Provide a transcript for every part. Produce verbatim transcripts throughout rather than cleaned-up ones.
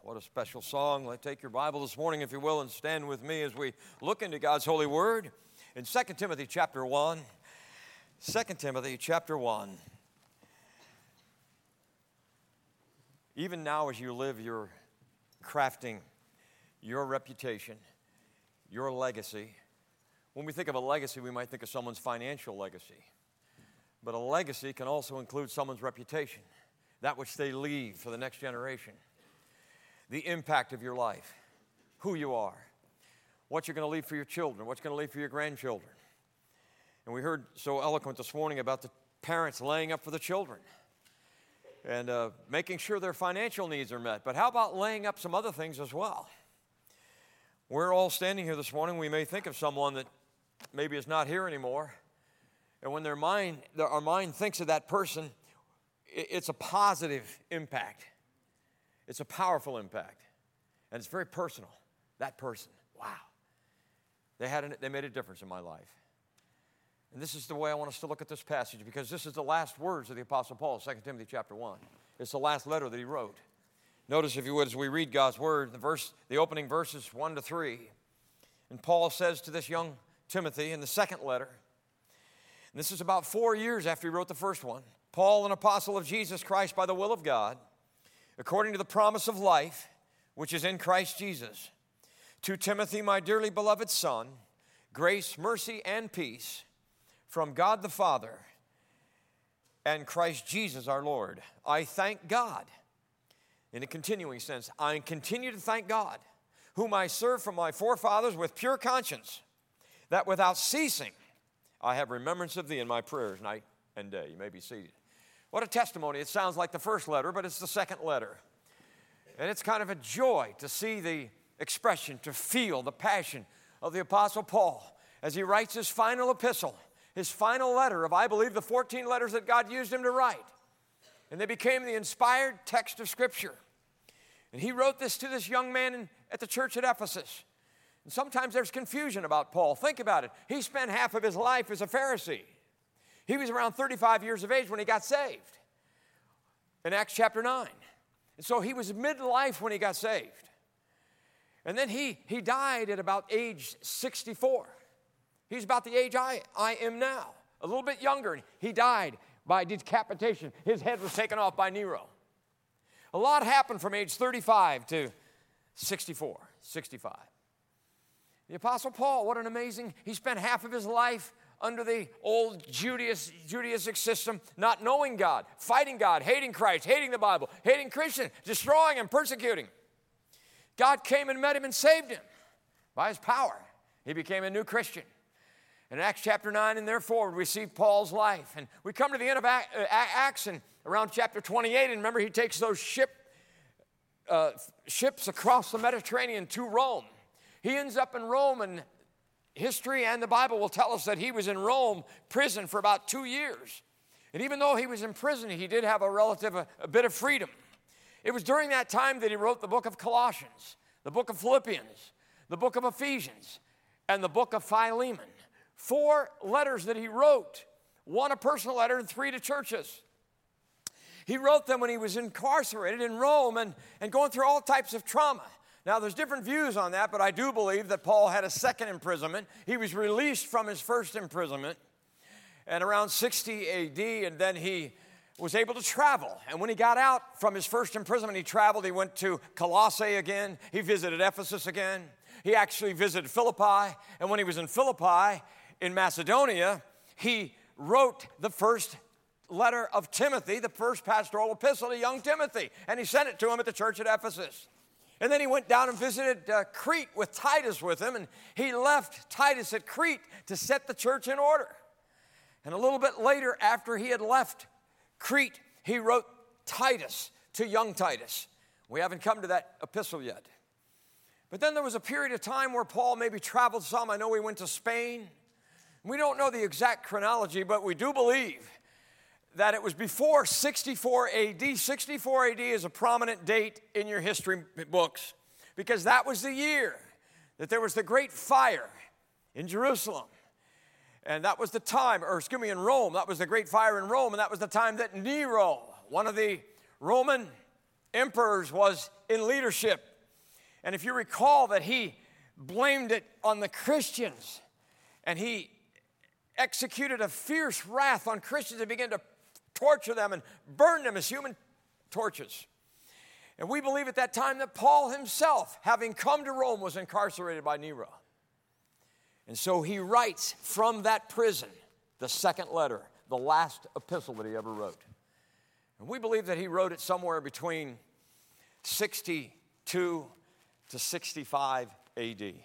What a special song. Let's take your Bible this morning, if you will, and stand with me as we look into God's holy word. In Second Timothy chapter one, Second Timothy chapter one. Even now as you live, you're crafting your reputation, your legacy. When we think of a legacy, we might think of someone's financial legacy. But a legacy can also include someone's reputation, that which they leave for the next generation. The impact of your life, who you are, what you're going to leave for your children, what you're going to leave for your grandchildren. And we heard so eloquent this morning about the parents laying up for the children and uh, making sure their financial needs are met. But how about laying up some other things as well? We're all standing here this morning. We may think of someone that maybe is not here anymore. And when their mind, their, our mind thinks of that person, it, it's a positive impact. It's a powerful impact, and it's very personal. That person, wow, they had an, they made a difference in my life. And this is the way I want us to look at this passage, because this is the last words of the Apostle Paul, Second Timothy chapter one. It's the last letter that he wrote. Notice, if you would, as we read God's word, the verse, the opening verses one to three, and Paul says to this young Timothy in the second letter, and this is about four years after he wrote the first one, Paul, an apostle of Jesus Christ by the will of God, according to the promise of life, which is in Christ Jesus. To Timothy, my dearly beloved son, grace, mercy, and peace from God the Father and Christ Jesus our Lord. I thank God. In a continuing sense, I continue to thank God, whom I serve from my forefathers with pure conscience, that without ceasing I have remembrance of thee in my prayers night and day. You may be seated. What a testimony. It sounds like the first letter, but it's the second letter. And it's kind of a joy to see the expression, to feel the passion of the Apostle Paul as he writes his final epistle, his final letter of, I believe, the fourteen letters that God used him to write. And they became the inspired text of Scripture. And he wrote this to this young man in, at the church at Ephesus. And sometimes there's confusion about Paul. Think about it. He spent half of his life as a Pharisee. He was around thirty-five years of age when he got saved in Acts chapter nine. And so he was midlife when he got saved. And then he, he died at about age sixty-four. He's about the age I, I am now, a little bit younger. He died by decapitation. His head was taken off by Nero. A lot happened from age thirty-five to sixty-four, sixty-five. The Apostle Paul, what an amazing, he spent half of his life under the old Judaistic, Judaistic system, not knowing God, fighting God, hating Christ, hating the Bible, hating Christians, destroying and persecuting. God came and met him and saved him by his power. He became a new Christian. In Acts chapter nine and therefore we see Paul's life. And we come to the end of Acts and around chapter twenty-eight, and remember he takes those ship, uh, ships across the Mediterranean to Rome. He ends up in Rome, and history and the Bible will tell us that he was in Rome prison for about two years. And even though he was in prison, he did have a relative, a, a bit of freedom. It was during that time that he wrote the book of Colossians, the book of Philippians, the book of Ephesians, and the book of Philemon. Four letters that he wrote, one a personal letter and three to churches. He wrote them when he was incarcerated in Rome and, and going through all types of trauma. Now, there's different views on that, but I do believe that Paul had a second imprisonment. He was released from his first imprisonment at around sixty A D, and then he was able to travel. And when he got out from his first imprisonment, he traveled. He went to Colossae again. He visited Ephesus again. He actually visited Philippi. And when he was in Philippi, in Macedonia, he wrote the first letter of Timothy, the first pastoral epistle to young Timothy. And he sent it to him at the church at Ephesus. And then he went down and visited uh, Crete with Titus with him, and he left Titus at Crete to set the church in order. And a little bit later, after he had left Crete, he wrote Titus to young Titus. We haven't come to that epistle yet. But then there was a period of time where Paul maybe traveled some. I know he went to Spain. We don't know the exact chronology, but we do believe that it was before sixty-four A D. sixty-four A D is a prominent date in your history books because that was the year that there was the great fire in Jerusalem. And that was the time, or excuse me, in Rome. That was the great fire in Rome, and that was the time that Nero, one of the Roman emperors was in leadership. And if you recall that he blamed it on the Christians, and he executed a fierce wrath on Christians and began to torture them and burn them as human torches. And we believe at that time that Paul himself, having come to Rome, was incarcerated by Nero. And so he writes from that prison the second letter, the last epistle that he ever wrote. And we believe that he wrote it somewhere between sixty-two to sixty-five A D.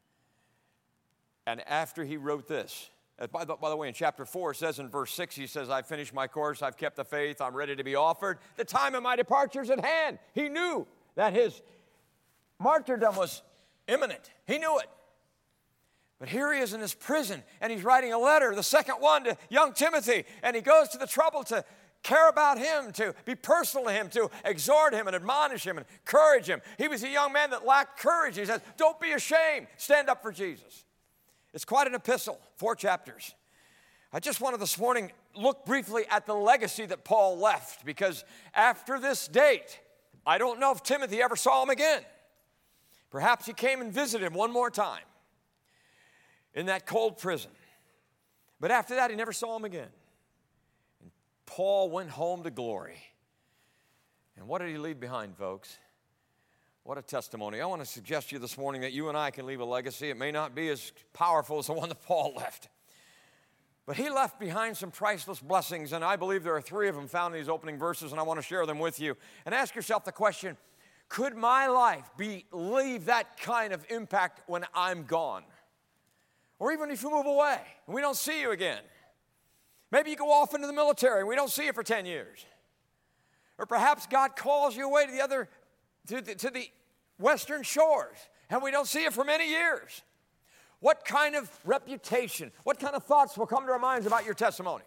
And after he wrote this, by the, by the way, in chapter four, it says in verse six, he says, I've finished my course, I've kept the faith, I'm ready to be offered. The time of my departure is at hand. He knew that his martyrdom was imminent. He knew it. But here he is in this prison, and he's writing a letter, the second one, to young Timothy, and he goes to the trouble to care about him, to be personal to him, to exhort him and admonish him and encourage him. He was a young man that lacked courage. He says, don't be ashamed. Stand up for Jesus. It's quite an epistle, four chapters. I just wanted this morning look briefly at the legacy that Paul left, because after this date, I don't know if Timothy ever saw him again. Perhaps he came and visited him one more time in that cold prison. But after that, he never saw him again. And Paul went home to glory. And what did he leave behind, folks? What a testimony. I want to suggest to you this morning that you and I can leave a legacy. It may not be as powerful as the one that Paul left. But he left behind some priceless blessings, and I believe there are three of them found in these opening verses, and I want to share them with you. And ask yourself the question, could my life be leave that kind of impact when I'm gone? Or even if you move away and we don't see you again. Maybe you go off into the military and we don't see you for ten years. Or perhaps God calls you away to the other, to the, to the western shores, and we don't see you for many years. What kind of reputation, what kind of thoughts will come to our minds about your testimony?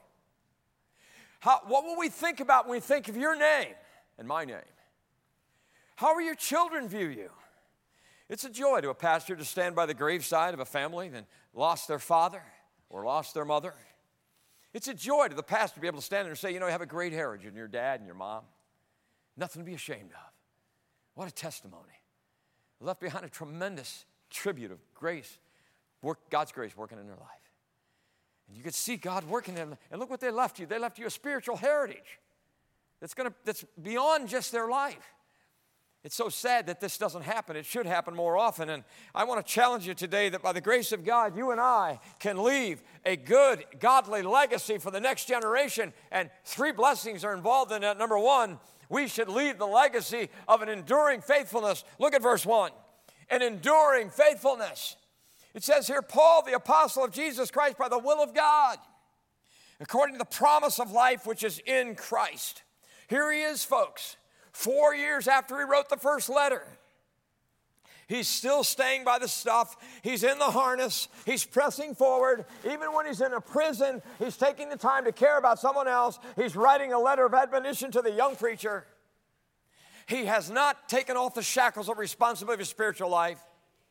How, what will we think about when we think of your name and my name? How will your children view you? It's a joy to a pastor to stand by the graveside of a family that lost their father or lost their mother. It's a joy to the pastor to be able to stand there and say, you know, you have a great heritage in your dad and your mom. Nothing to be ashamed of. What a testimony. Left behind a tremendous tribute of grace, work, God's grace working in their life. And you could see God working in them. And look what they left you. They left you a spiritual heritage that's gonna that's beyond just their life. It's so sad that this doesn't happen. It should happen more often. And I want to challenge you today that by the grace of God, you and I can leave a good, godly legacy for the next generation. And three blessings are involved in that. Number one, we should leave the legacy of an enduring faithfulness. Look at verse one. An enduring faithfulness. It says here, Paul, the apostle of Jesus Christ, by the will of God, according to the promise of life which is in Christ. Here he is, folks. Four years after he wrote the first letter, he's still staying by the stuff. He's in the harness. He's pressing forward. Even when he's in a prison, he's taking the time to care about someone else. He's writing a letter of admonition to the young preacher. He has not taken off the shackles of responsibility of his spiritual life.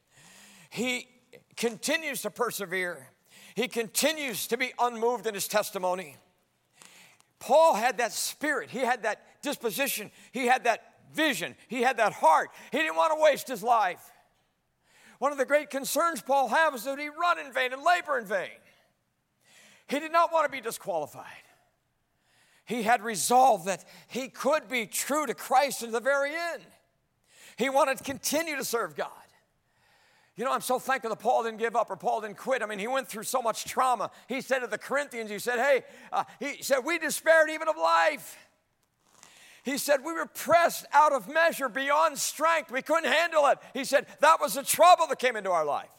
He continues to persevere. He continues to be unmoved in his testimony. Paul had that spirit. He had that disposition. He had that vision. He had that heart. He didn't want to waste his life. One of the great concerns Paul had was that he run in vain and labor in vain. He did not want to be disqualified. He had resolved that he could be true to Christ to the very end. He wanted to continue to serve God. You know, I'm so thankful that Paul didn't give up or Paul didn't quit. I mean, he went through so much trauma. He said to the Corinthians, he said, hey, uh, he said, we despaired even of life. He said, we were pressed out of measure beyond strength. We couldn't handle it. He said, that was the trouble that came into our life.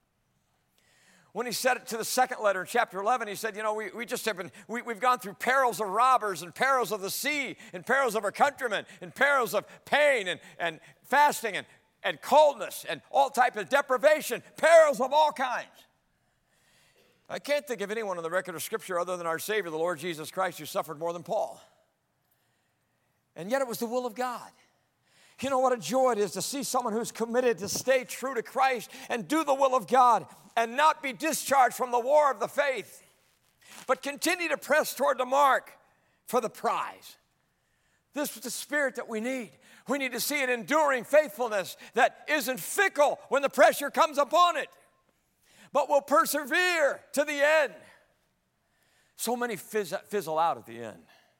When he said it to the second letter in chapter eleven, he said, you know, we, we just have been, we, we've gone through perils of robbers and perils of the sea and perils of our countrymen and perils of pain and, and fasting and and coldness, and all types of deprivation, perils of all kinds. I can't think of anyone in the record of Scripture other than our Savior, the Lord Jesus Christ, who suffered more than Paul. And yet it was the will of God. You know what a joy it is to see someone who's committed to stay true to Christ and do the will of God and not be discharged from the war of the faith, but continue to press toward the mark for the prize. This is the spirit that we need. We need to see an enduring faithfulness that isn't fickle when the pressure comes upon it, but will persevere to the end. So many fizz, fizzle out at the end.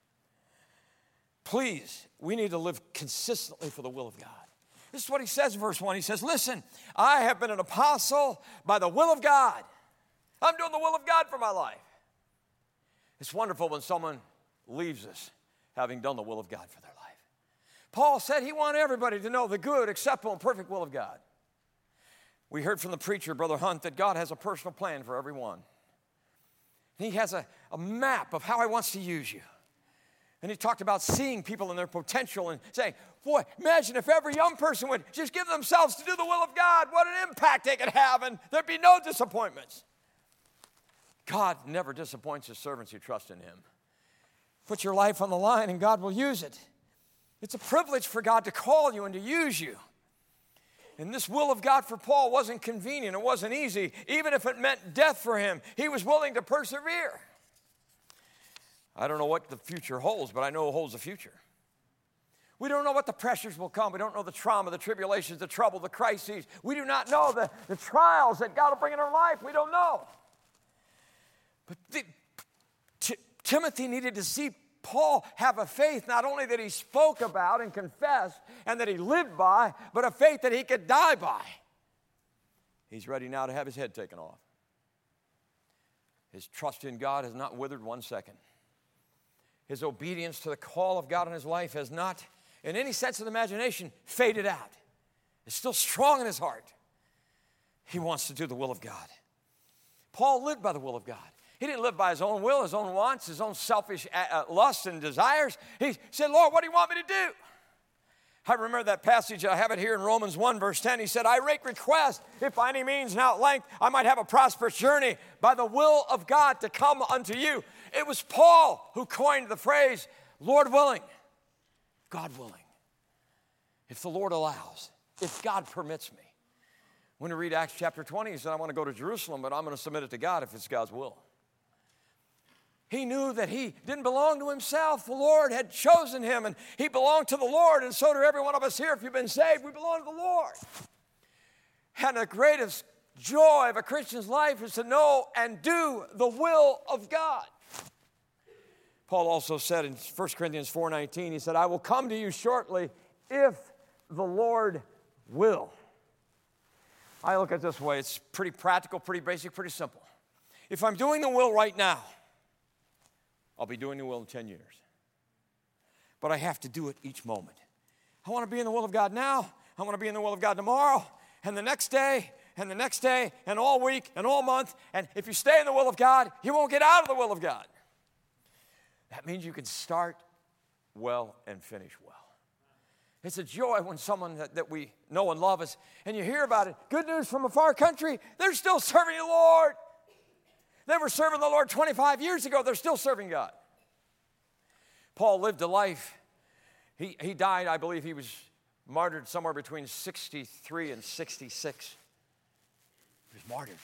Please, we need to live consistently for the will of God. This is what he says in verse one. He says, listen, I have been an apostle by the will of God. I'm doing the will of God for my life. It's wonderful when someone leaves us having done the will of God for their life. Paul said he wanted everybody to know the good, acceptable, and perfect will of God. We heard from the preacher, Brother Hunt, that God has a personal plan for everyone. He has a, a map of how he wants to use you. And he talked about seeing people in their potential and saying, boy, imagine if every young person would just give themselves to do the will of God, what an impact they could have, and there'd be no disappointments. God never disappoints his servants who trust in him. Put your life on the line and God will use it. It's a privilege for God to call you and to use you. And this will of God for Paul wasn't convenient. It wasn't easy. Even if it meant death for him, he was willing to persevere. I don't know what the future holds, but I know it holds the future. We don't know what the pressures will come. We don't know the trauma, the tribulations, the trouble, the crises. We do not know the, the trials that God will bring in our life. We don't know. But the, T- Timothy needed to see Paul have a faith not only that he spoke about and confessed and that he lived by, but a faith that he could die by. He's ready now to have his head taken off. His trust in God has not withered one second. His obedience to the call of God in his life has not, in any sense of the imagination, faded out. It's still strong in his heart. He wants to do the will of God. Paul lived by the will of God. He didn't live by his own will, his own wants, his own selfish uh, lusts and desires. He said, Lord, what do you want me to do? I remember that passage. I have it here in Romans one, verse ten. He said, I make request, if by any means now at length I might have a prosperous journey by the will of God to come unto you. It was Paul who coined the phrase, Lord willing, God willing. If the Lord allows, if God permits me. When we read Acts chapter twenty, he said, I want to go to Jerusalem, but I'm going to submit it to God if it's God's will. He knew that he didn't belong to himself. The Lord had chosen him, and he belonged to the Lord, and so do every one of us here. If you've been saved, we belong to the Lord. And the greatest joy of a Christian's life is to know and do the will of God. Paul also said in First Corinthians four nineteen, he said, I will come to you shortly if the Lord will. I look at it this way. It's pretty practical, pretty basic, pretty simple. If I'm doing the will right now, I'll be doing the will in ten years. But I have to do it each moment. I want to be in the will of God now. I want to be in the will of God tomorrow, and the next day, and the next day, and all week, and all month. And if you stay in the will of God, you won't get out of the will of God. That means you can start well and finish well. It's a joy when someone that, that we know and love us, and you hear about it. Good news from a far country, they're still serving the Lord. They were serving the Lord twenty-five years ago. They're still serving God. Paul lived a life. He, he died, I believe he was martyred somewhere between sixty-three and sixty-six. He was martyred.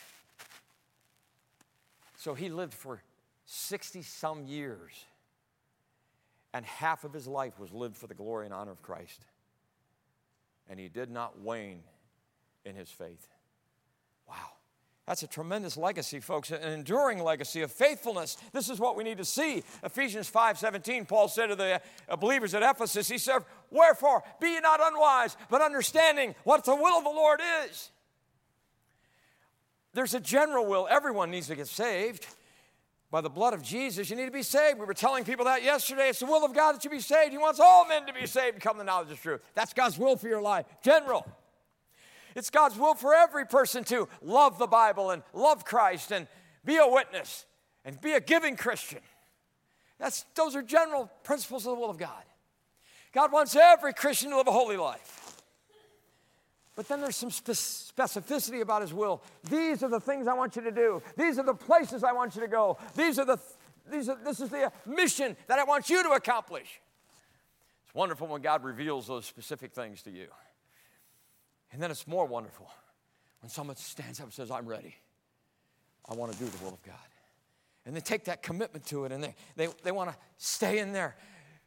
So he lived for sixty-some years. And half of his life was lived for the glory and honor of Christ. And he did not wane in his faith. Wow. That's a tremendous legacy, folks, an enduring legacy of faithfulness. This is what we need to see. Ephesians five seventeen, Paul said to the believers at Ephesus, he said, wherefore, be ye not unwise, but understanding what the will of the Lord is. There's a general will. Everyone needs to get saved. By the blood of Jesus, you need to be saved. We were telling people that yesterday. It's the will of God that you be saved. He wants all men to be saved and come to the knowledge of truth. That's God's will for your life. General. It's God's will for every person to love the Bible and love Christ and be a witness and be a giving Christian. That's, those are general principles of the will of God. God wants every Christian to live a holy life. But then there's some spe- specificity about his will. These are the things I want you to do. These are the places I want you to go. These are the, these are, this is the mission that I want you to accomplish. It's wonderful when God reveals those specific things to you. And then it's more wonderful when someone stands up and says, I'm ready. I want to do the will of God. And they take that commitment to it, and they, they, they want to stay in there.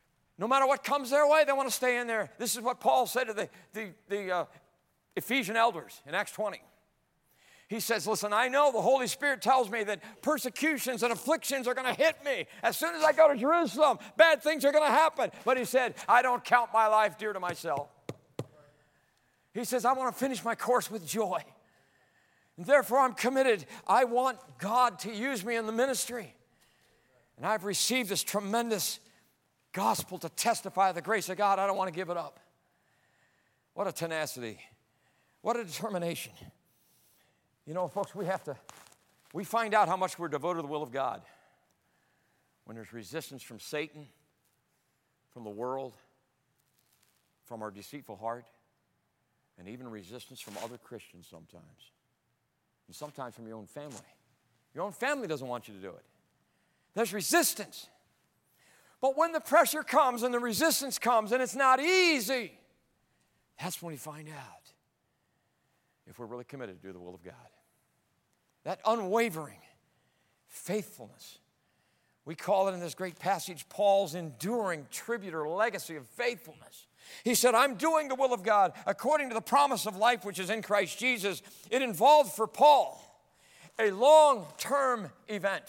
No matter what comes their way, they want to stay in there. This is what Paul said to the, the, the uh, Ephesian elders in Acts twenty. He says, listen, I know the Holy Spirit tells me that persecutions and afflictions are going to hit me. As soon as I go to Jerusalem, bad things are going to happen. But he said, I don't count my life dear to myself. He says, I want to finish my course with joy. And therefore, I'm committed. I want God to use me in the ministry. And I've received this tremendous gospel to testify the grace of God. I don't want to give it up. What a tenacity. What a determination. You know, folks, we have to, we find out how much we're devoted to the will of God when there's resistance from Satan, from the world, from our deceitful heart, and even resistance from other Christians sometimes. And sometimes from your own family. Your own family doesn't want you to do it. There's resistance. But when the pressure comes and the resistance comes and it's not easy, that's when we find out if we're really committed to do the will of God. That unwavering faithfulness. We call it in this great passage, Paul's enduring tribute or legacy of faithfulness. He said, I'm doing the will of God according to the promise of life which is in Christ Jesus. It involved for Paul a long-term event.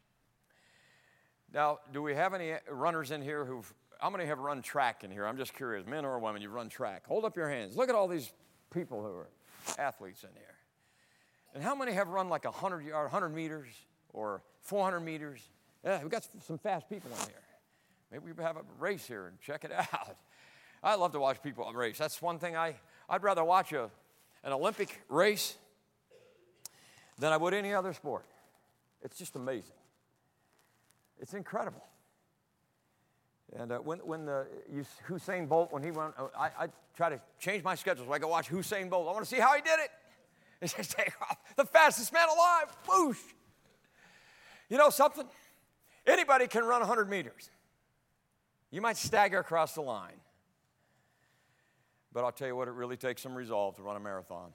Now, do we have any runners in here who've, how many have run track in here? I'm just curious, men or women, you run track. Hold up your hands. Look at all these people who are athletes in here. And how many have run like one hundred, one hundred meters or four hundred meters? Yeah, we've got some fast people in here. Maybe we have a race here and check it out. I love to watch people race. That's one thing I, I'd rather watch a, an Olympic race than I would any other sport. It's just amazing. It's incredible. And uh, when, when the Usain Bolt, when he went, uh, I, I try to change my schedule so I can watch Usain Bolt. I want to see how he did it. It's just take off. The fastest man alive. Whoosh. You know something? Anybody can run one hundred meters. You might stagger across the line. But I'll tell you what, it really takes some resolve to run a marathon.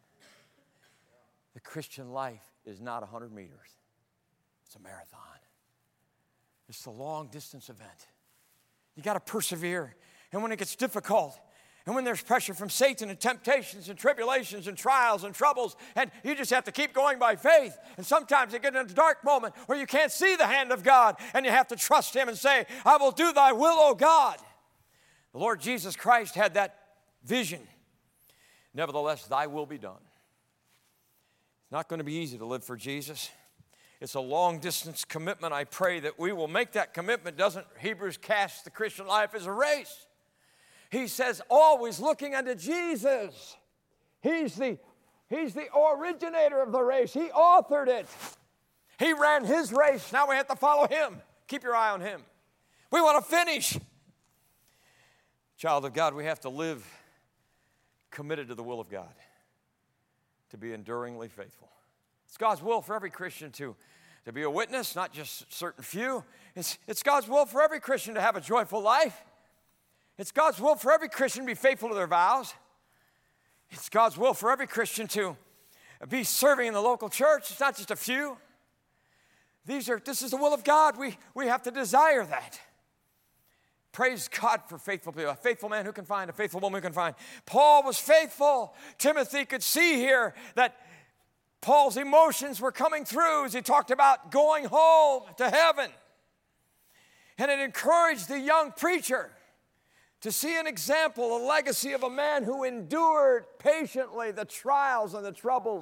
The Christian life is not one hundred meters. It's a marathon. It's a long-distance event. You got to persevere. And when it gets difficult, and when there's pressure from Satan and temptations and tribulations and trials and troubles, and you just have to keep going by faith. And sometimes you get in a dark moment where you can't see the hand of God, and you have to trust Him and say, I will do thy will, O God. The Lord Jesus Christ had that vision. Nevertheless, thy will be done. It's not going to be easy to live for Jesus. It's a long-distance commitment. I pray that we will make that commitment. Doesn't Hebrews cast the Christian life as a race? He says, always looking unto Jesus. He's the, he's the originator of the race. He authored it. He ran His race. Now we have to follow Him. Keep your eye on Him. We want to finish. Child of God, we have to live committed to the will of God, to be enduringly faithful. It's God's will for every Christian to, to be a witness, not just a certain few. It's, it's God's will for every Christian to have a joyful life. It's God's will for every Christian to be faithful to their vows. It's God's will for every Christian to be serving in the local church. It's not just a few. These are, this is the will of God. We, we have to desire that. Praise God for faithful people. A faithful man who can find, a faithful woman who can find. Paul was faithful. Timothy could see here that Paul's emotions were coming through as he talked about going home to heaven. And it encouraged the young preacher to see an example, a legacy of a man who endured patiently the trials and the troubles,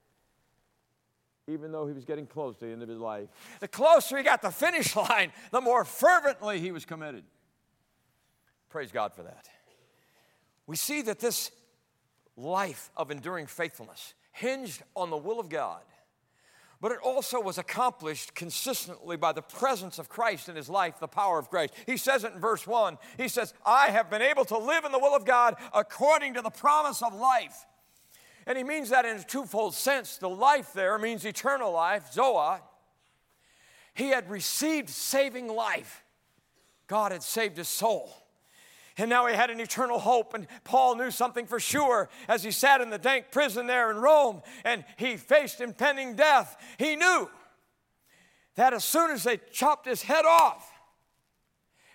even though he was getting close to the end of his life. The closer he got to the finish line, the more fervently he was committed. Praise God for that. We see that this life of enduring faithfulness hinged on the will of God, but it also was accomplished consistently by the presence of Christ in his life, the power of grace. He says it in verse one. He says, I have been able to live in the will of God according to the promise of life. And he means that in a twofold sense. The life there means eternal life, Zoa. He had received saving life. God had saved his soul. And now he had an eternal hope. And Paul knew something for sure as he sat in the dank prison there in Rome and he faced impending death. He knew that as soon as they chopped his head off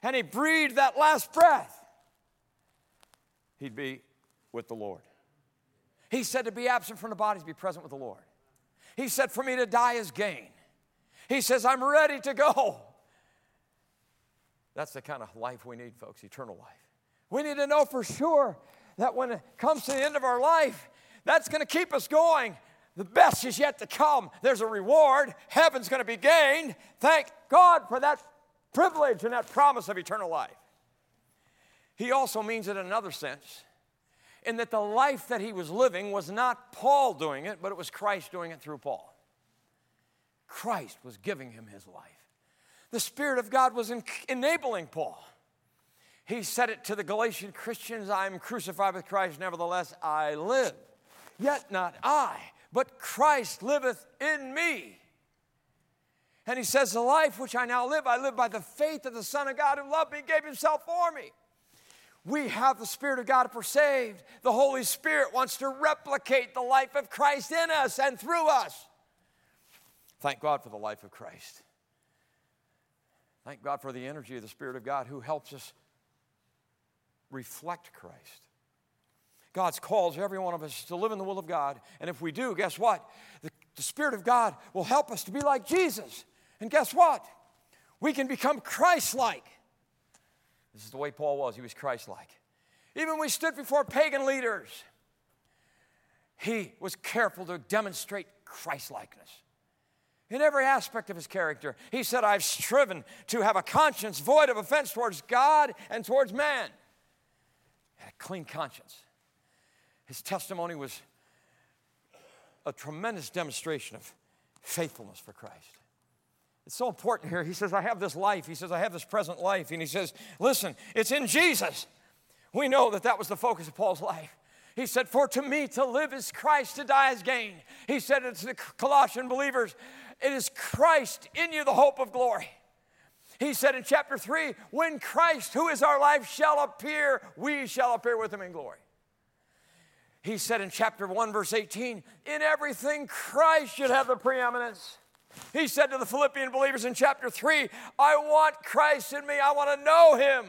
and he breathed that last breath, he'd be with the Lord. He said to be absent from the body is to be present with the Lord. He said for me to die is gain. He says I'm ready to go. That's the kind of life we need, folks, eternal life. We need to know for sure that when it comes to the end of our life, that's going to keep us going. The best is yet to come. There's a reward. Heaven's going to be gained. Thank God for that privilege and that promise of eternal life. He also means it in another sense, in that the life that he was living was not Paul doing it, but it was Christ doing it through Paul. Christ was giving him his life. The Spirit of God was en- enabling Paul. He said it to the Galatian Christians, I am crucified with Christ, nevertheless I live. Yet not I, but Christ liveth in me. And he says, the life which I now live, I live by the faith of the Son of God who loved me and gave himself for me. We have the Spirit of God if we're saved. The Holy Spirit wants to replicate the life of Christ in us and through us. Thank God for the life of Christ. Thank God for the energy of the Spirit of God who helps us reflect Christ. God calls every one of us to live in the will of God. And if we do, guess what? The, the Spirit of God will help us to be like Jesus. And guess what? We can become Christ-like. This is the way Paul was. He was Christ-like. Even when he stood before pagan leaders, he was careful to demonstrate Christ-likeness. In every aspect of his character, he said, I've striven to have a conscience void of offense towards God and towards man. He had a clean conscience. His testimony was a tremendous demonstration of faithfulness for Christ. It's so important here. He says, I have this life. He says, I have this present life. And he says, listen, it's in Jesus. We know that that was the focus of Paul's life. He said, for to me to live is Christ, to die is gain. He said it to the Colossian believers, it is Christ in you, the hope of glory. He said in chapter three, when Christ, who is our life, shall appear, we shall appear with him in glory. He said in chapter one, verse eighteen, in everything Christ should have the preeminence. He said to the Philippian believers in chapter three, I want Christ in me. I want to know him.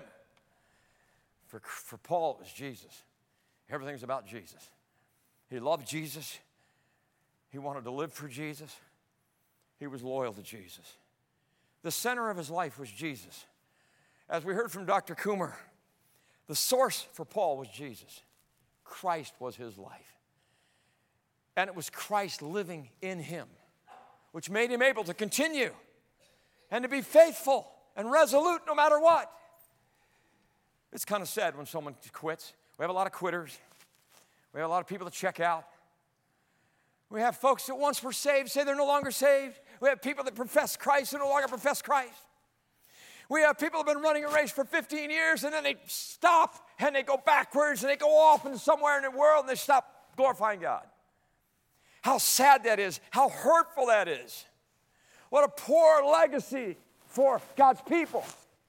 For, for Paul, it was Jesus. Everything's about Jesus. He loved Jesus. He wanted to live for Jesus. He was loyal to Jesus. The center of his life was Jesus. As we heard from Doctor Coomer, the source for Paul was Jesus. Christ was his life. And it was Christ living in him, which made him able to continue and to be faithful and resolute no matter what. It's kind of sad when someone quits. We have a lot of quitters. We have a lot of people that check out. We have folks that once were saved say they're no longer saved. We have people that profess Christ who no longer profess Christ. We have people that have been running a race for fifteen years and then they stop and they go backwards and they go off into somewhere in the world and they stop glorifying God. How sad that is. How hurtful that is. What a poor legacy for God's people.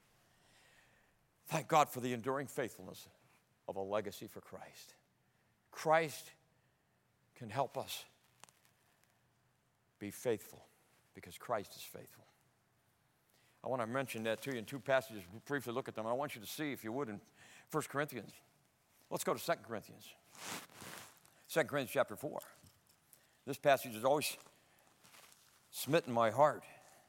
Thank God for the enduring faithfulness of a legacy for Christ. Christ can help us be faithful because Christ is faithful. I want to mention that to you in two passages. We'll briefly look at them. I want you to see, if you would, in First Corinthians. Let's go to Second Corinthians. Second Corinthians chapter four. This passage has always smitten my heart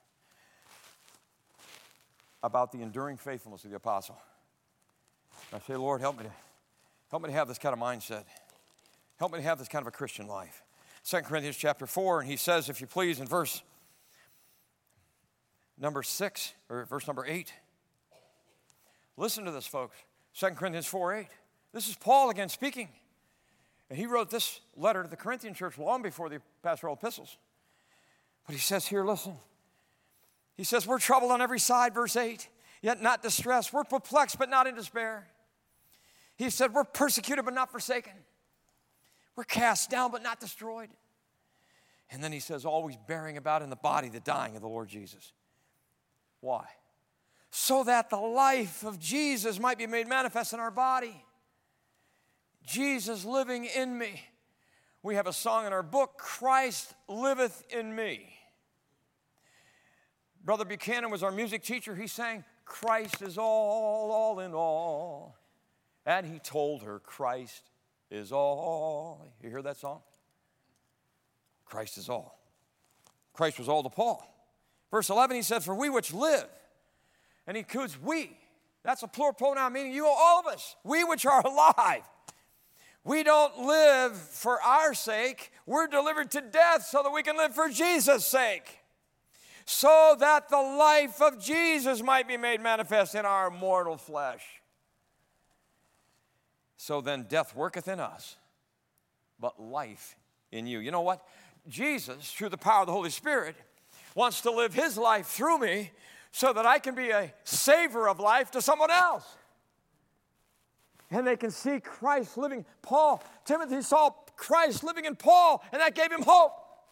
about the enduring faithfulness of the apostle. I say, Lord, help me to, help me to have this kind of mindset. Help me to have this kind of a Christian life. Second Corinthians chapter four, and he says, if you please, in verse number six, or verse number eight. Listen to this, folks. Second Corinthians four eight. This is Paul again speaking. And he wrote this letter to the Corinthian church long before the pastoral epistles. But he says here, listen. He says, we're troubled on every side, verse eight, yet not distressed. We're perplexed, but not in despair. He said, we're persecuted, but not forsaken. We're cast down, but not destroyed. And then he says, always bearing about in the body the dying of the Lord Jesus. Why? So that the life of Jesus might be made manifest in our body. Jesus living in me. We have a song in our book, Christ liveth in me. Brother Buchanan was our music teacher. He sang, Christ is all, all in all. And he told her, Christ is all. You hear that song? Christ is all. Christ was all to Paul. Verse eleven, he said, for we which live, and he includes we. That's a plural pronoun meaning you, all of us. We which are alive. We don't live for our sake. We're delivered to death so that we can live for Jesus' sake. So that the life of Jesus might be made manifest in our mortal flesh. So then death worketh in us, but life in you. You know what? Jesus, through the power of the Holy Spirit, wants to live his life through me so that I can be a saver of life to someone else. And they can see Christ living. Paul, Timothy saw Christ living in Paul, and that gave him hope.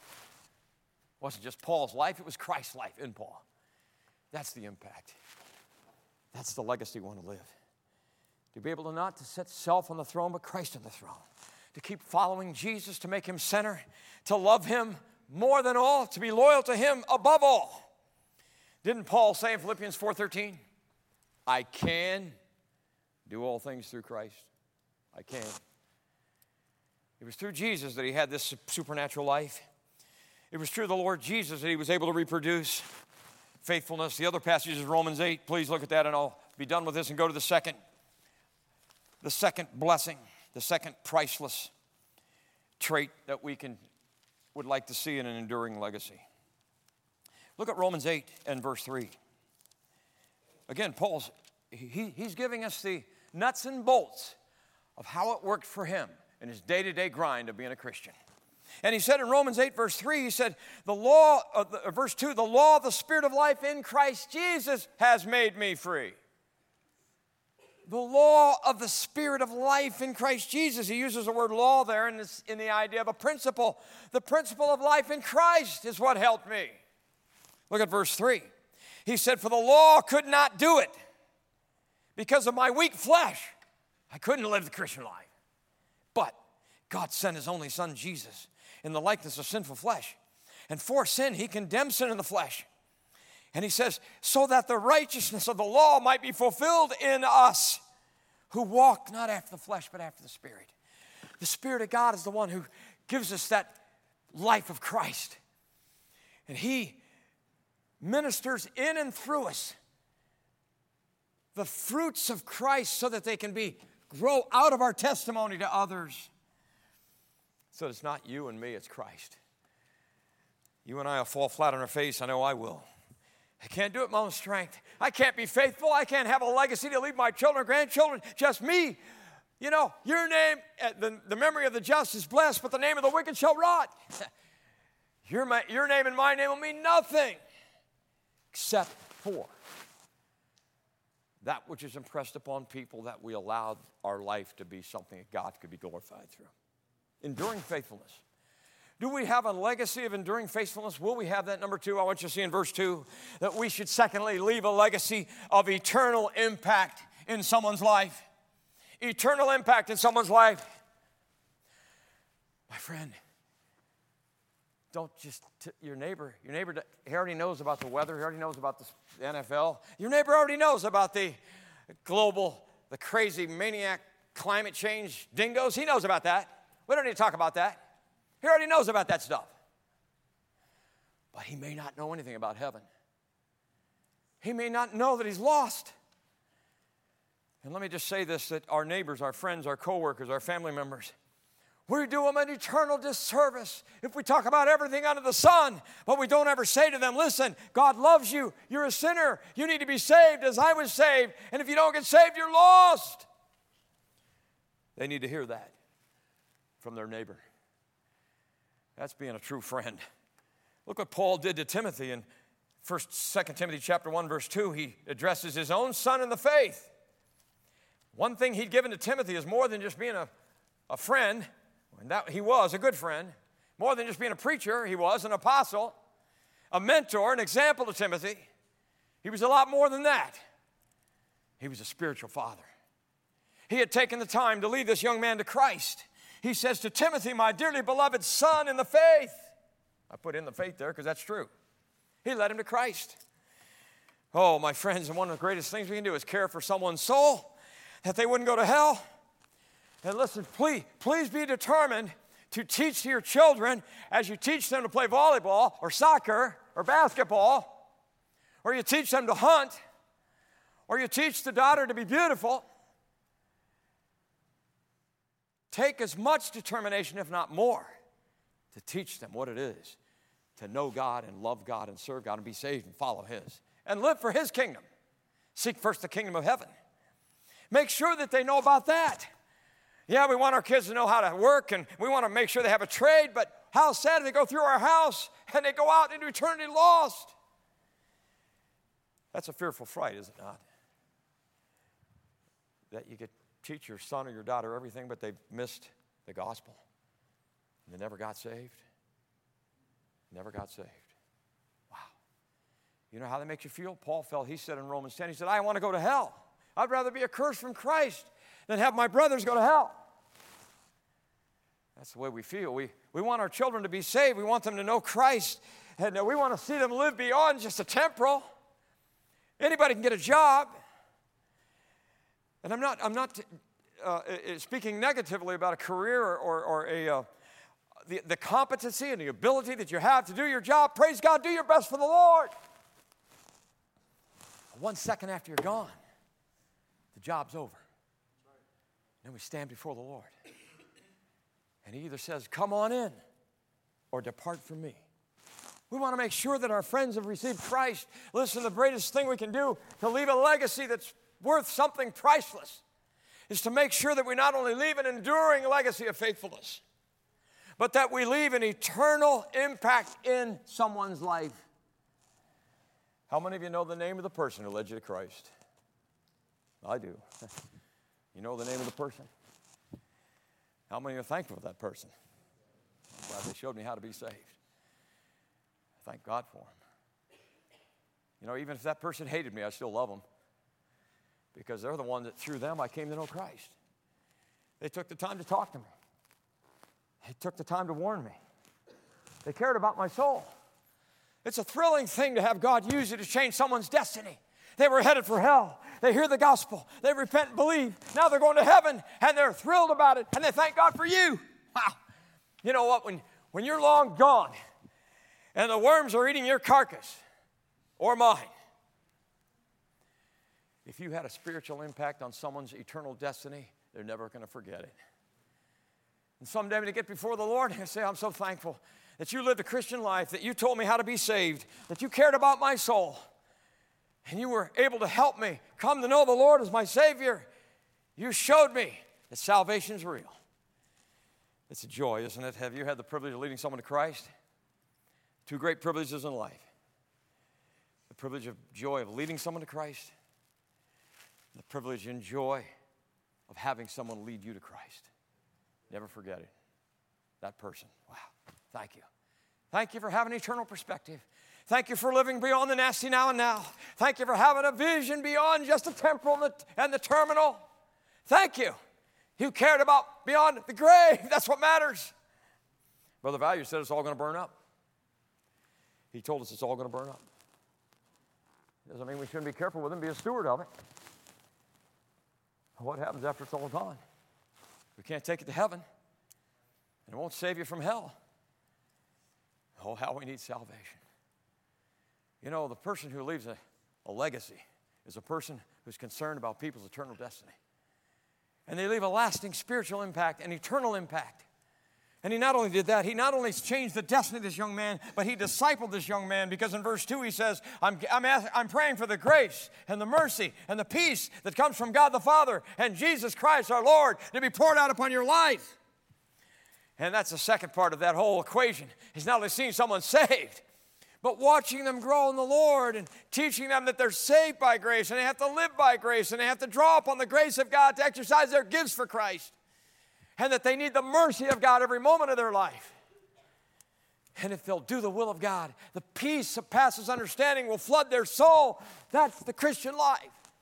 It wasn't just Paul's life, it was Christ's life in Paul. That's the impact. That's the legacy we want to live. To be able to not to set self on the throne, but Christ on the throne. To keep following Jesus, to make him center, to love him more than all, to be loyal to him above all. Didn't Paul say in Philippians four thirteen, I can do all things through Christ? I can. It was through Jesus that he had this supernatural life. It was through the Lord Jesus that he was able to reproduce faithfulness. The other passage is Romans eight. Please look at that, and I'll be done with this and go to the second. The second blessing, the second priceless trait that we can would like to see in an enduring legacy. Look at Romans eight and verse three. Again, Paul's, he, he's giving us the nuts and bolts of how it worked for him in his day-to-day grind of being a Christian. And he said in Romans eight, verse three, he said, the law, of the, verse two, the law of the Spirit of life in Christ Jesus has made me free. The law of the Spirit of life in Christ Jesus. He uses the word law there in, this, in the idea of a principle. The principle of life in Christ is what helped me. Look at verse three. He said, for the law could not do it because of my weak flesh. I couldn't live the Christian life. But God sent his only son, Jesus, in the likeness of sinful flesh. And for sin, he condemned sin in the flesh. And he says, so that the righteousness of the law might be fulfilled in us who walk not after the flesh, but after the Spirit. The Spirit of God is the one who gives us that life of Christ. And he ministers in and through us the fruits of Christ so that they can be grow out of our testimony to others. So it's not you and me, it's Christ. You and I will fall flat on our face. I know I will. I can't do it in my own strength. I can't be faithful. I can't have a legacy to leave my children, grandchildren, just me. You know, your name, the, the memory of the just is blessed, but the name of the wicked shall rot. Your, my, your name and my name will mean nothing except for that which is impressed upon people that we allow our life to be something that God could be glorified through. Enduring faithfulness. Do we have a legacy of enduring faithfulness? Will we have that? Number two, I want you to see in verse two that we should secondly leave a legacy of eternal impact in someone's life. Eternal impact in someone's life. My friend, don't just, t- your neighbor, your neighbor, he already knows about the weather, he already knows about the N F L. Your neighbor already knows about the global, the crazy maniac climate change dingoes. He knows about that. We don't need to talk about that. He already knows about that stuff. But he may not know anything about heaven. He may not know that he's lost. And let me just say this, that our neighbors, our friends, our coworkers, our family members, we do them an eternal disservice if we talk about everything under the sun, but we don't ever say to them, listen, God loves you. You're a sinner. You need to be saved as I was saved. And if you don't get saved, you're lost. They need to hear that from their neighbor. That's being a true friend. Look what Paul did to Timothy in First, Second Timothy chapter one, verse two. He addresses his own son in the faith. One thing he'd given to Timothy is more than just being a, a friend. And that he was a good friend. More than just being a preacher, he was an apostle, a mentor, an example to Timothy. He was a lot more than that. He was a spiritual father. He had taken the time to lead this young man to Christ. He says to Timothy, my dearly beloved son in the faith. I put in the faith there because that's true. He led him to Christ. Oh, my friends, and one of the greatest things we can do is care for someone's soul, that they wouldn't go to hell. And listen, please, please be determined to teach to your children as you teach them to play volleyball or soccer or basketball, or you teach them to hunt, or you teach the daughter to be beautiful. Take as much determination, if not more, to teach them what it is to know God and love God and serve God and be saved and follow His and live for His kingdom. Seek first the kingdom of heaven. Make sure that they know about that. Yeah, we want our kids to know how to work, and we want to make sure they have a trade, but how sad if they go through our house and they go out into eternity lost. That's a fearful fright, is it not? That you could teach your son or your daughter everything, but they've missed the gospel. And they never got saved. Never got saved. Wow. You know how that makes you feel? Paul felt, he said in Romans ten, he said, I want to go to hell. I'd rather be accursed from Christ than have my brothers go to hell. That's the way we feel. We, we want our children to be saved. We want them to know Christ. And we want to see them live beyond just a temporal. Anybody can get a job. And I'm not, I'm not uh, speaking negatively about a career or, or, or a, uh, the, the competency and the ability that you have to do your job. Praise God, do your best for the Lord. One second after you're gone, the job's over. Then we stand before the Lord. And He either says, come on in, or depart from me. We want to make sure that our friends have received Christ. Listen, the greatest thing we can do to leave a legacy that's worth something priceless is to make sure that we not only leave an enduring legacy of faithfulness, but that we leave an eternal impact in someone's life. How many of you know the name of the person who led you to Christ? I do. You know the name of the person? How many are thankful for that person? I'm glad they showed me how to be saved. Thank God for them. You know, even if that person hated me, I still love them, because they're the one that through them I came to know Christ. They took the time to talk to me. They took the time to warn me. They cared about my soul. It's a thrilling thing to have God use you to change someone's destiny. They were headed for hell. They hear the gospel. They repent and believe. Now they're going to heaven, and they're thrilled about it, and they thank God for you. Wow. You know what? When, when you're long gone and the worms are eating your carcass or mine, if you had a spiritual impact on someone's eternal destiny, they're never going to forget it. And someday when they get before the Lord and say, I'm so thankful that you lived a Christian life, that you told me how to be saved, that you cared about my soul, and you were able to help me come to know the Lord as my Savior. You showed me that salvation's real. It's a joy, isn't it? Have you had the privilege of leading someone to Christ? Two great privileges in life. The privilege of joy of leading someone to Christ, and the privilege and joy of having someone lead you to Christ. Never forget it. That person. Wow. Thank you. Thank you for having eternal perspective. Thank you for living beyond the nasty now and now. Thank you for having a vision beyond just the temporal and the terminal. Thank you. You cared about beyond the grave. That's what matters. Brother Value said it's all going to burn up. He told us it's all going to burn up. Doesn't mean we shouldn't be careful with it and be a steward of it. What happens after it's all gone? We can't take it to heaven, and it won't save you from hell. Oh, how we need salvation. You know, the person who leaves a, a legacy is a person who's concerned about people's eternal destiny. And they leave a lasting spiritual impact, an eternal impact. And he not only did that, he not only changed the destiny of this young man, but he discipled this young man, because in verse two he says, I'm, I'm, ask, I'm praying for the grace and the mercy and the peace that comes from God the Father and Jesus Christ our Lord to be poured out upon your life. And that's the second part of that whole equation. He's not only seeing someone saved, but watching them grow in the Lord and teaching them that they're saved by grace and they have to live by grace and they have to draw upon the grace of God to exercise their gifts for Christ. And that they need the mercy of God every moment of their life. And if they'll do the will of God, the peace that passes understanding will flood their soul. That's the Christian life.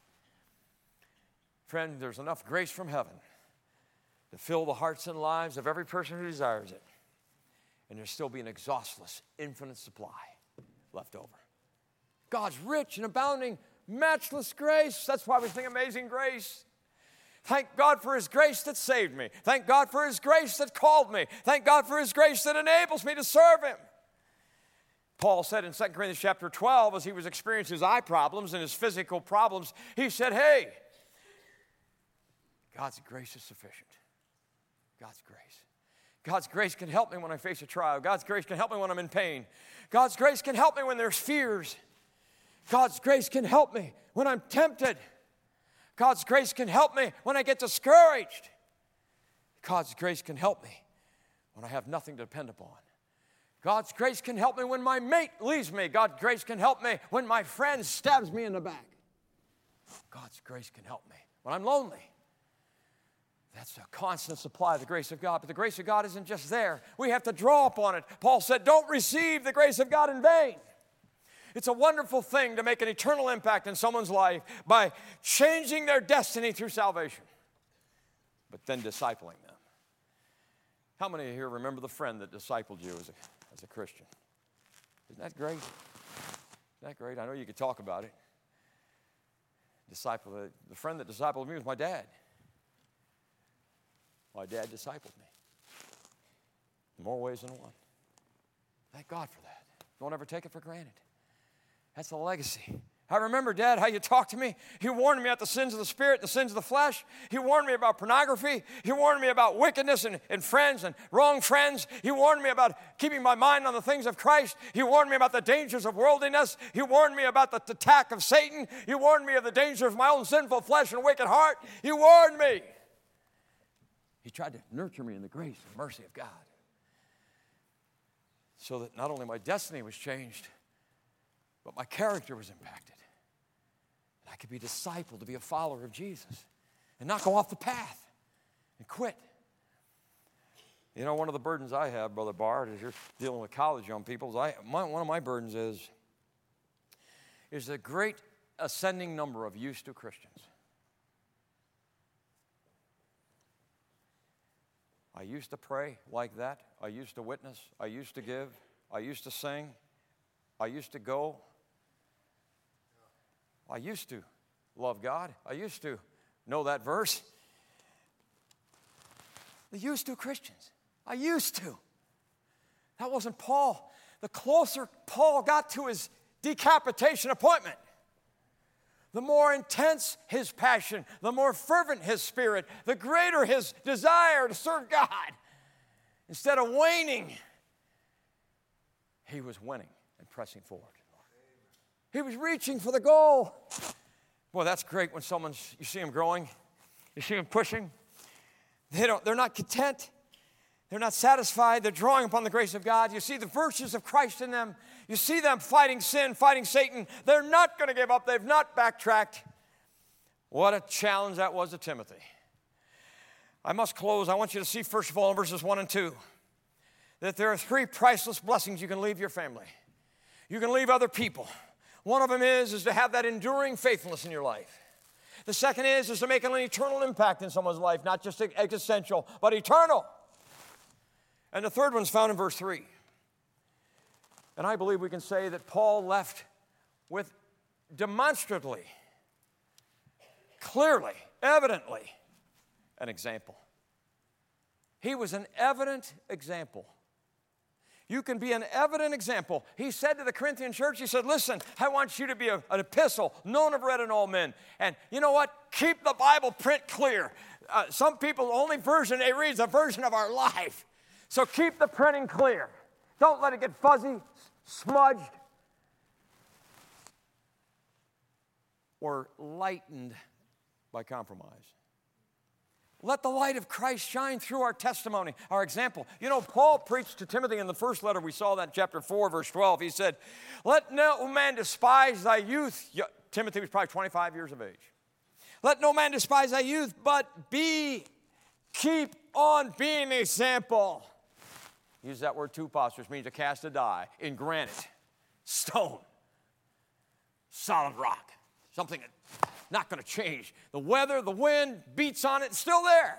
Friend, there's enough grace from heaven to fill the hearts and lives of every person who desires it. And there'll still be an exhaustless, infinite supply left over. God's rich and abounding, matchless grace. That's why we sing Amazing Grace. Thank God for His grace that saved me. Thank God for His grace that called me. Thank God for His grace that enables me to serve Him. Paul said in Second Corinthians chapter twelve, as he was experiencing his eye problems and his physical problems, he said, hey, God's grace is sufficient. God's grace. God's grace can help me when I face a trial. God's grace can help me when I'm in pain. God's grace can help me when there's fears. God's grace can help me when I'm tempted. God's grace can help me when I get discouraged. God's grace can help me when I have nothing to depend upon. God's grace can help me when my mate leaves me. God's grace can help me when my friend stabs me in the back. God's grace can help me when I'm lonely. That's a constant supply of the grace of God. But the grace of God isn't just there. We have to draw upon it. Paul said, don't receive the grace of God in vain. It's a wonderful thing to make an eternal impact in someone's life by changing their destiny through salvation, but then discipling them. How many of you here remember the friend that discipled you as a, as a Christian? Isn't that great? Isn't that great? I know you could talk about it. Disciple, the friend that discipled me was my dad. My dad discipled me in more ways than one. Thank God for that. Don't ever take it for granted. That's a legacy. I remember, Dad, how you talked to me. He warned me about the sins of the spirit, the sins of the flesh. He warned me about pornography. He warned me about wickedness and, and friends and wrong friends. He warned me about keeping my mind on the things of Christ. He warned me about the dangers of worldliness. He warned me about the, the attack of Satan. He warned me of the danger of my own sinful flesh and wicked heart. He warned me. He tried to nurture me in the grace and mercy of God so that not only my destiny was changed, but my character was impacted. And I could be discipled to be a follower of Jesus and not go off the path and quit. You know, one of the burdens I have, Brother Bart, as you're dealing with college young people, is I, my, one of my burdens is, is the great ascending number of used to Christians. I used to pray like that. I used to witness. I used to give. I used to sing. I used to go. I used to love God. I used to know that verse. The used to Christians. I used to. That wasn't Paul. The closer Paul got to his decapitation appointment, the more intense his passion, the more fervent his spirit, the greater his desire to serve God. Instead of waning, he was winning and pressing forward. He was reaching for the goal. Boy, that's great when someone's, you see them growing, you see them pushing. They don't, they're not content. They're not satisfied. They're drawing upon the grace of God. You see the virtues of Christ in them. You see them fighting sin, fighting Satan. They're not going to give up. They've not backtracked. What a challenge that was to Timothy. I must close. I want you to see, first of all, in verses one and two, that there are three priceless blessings you can leave your family. You can leave other people. One of them is, is to have that enduring faithfulness in your life. The second is, is to make an eternal impact in someone's life, not just existential, but eternal. And the third one's found in verse three. And I believe we can say that Paul left with demonstrably, clearly, evidently, an example. He was an evident example. You can be an evident example. He said to the Corinthian church, he said, listen, I want you to be a, an epistle known of read in all men. And you know what? Keep the Bible print clear. Uh, some people, the only version they read is a version of our life. So keep the printing clear. Don't let it get fuzzy, smudged, or lightened by compromise. Let the light of Christ shine through our testimony, our example. You know, Paul preached to Timothy in the first letter. We saw that in chapter four, verse twelve. He said, let no man despise thy youth. Timothy was probably twenty-five years of age. Let no man despise thy youth, but be, keep on being an example. Use that word two postures, means to cast a die in granite, stone, solid rock, something that not going to change. The weather, the wind beats on it, it's still there.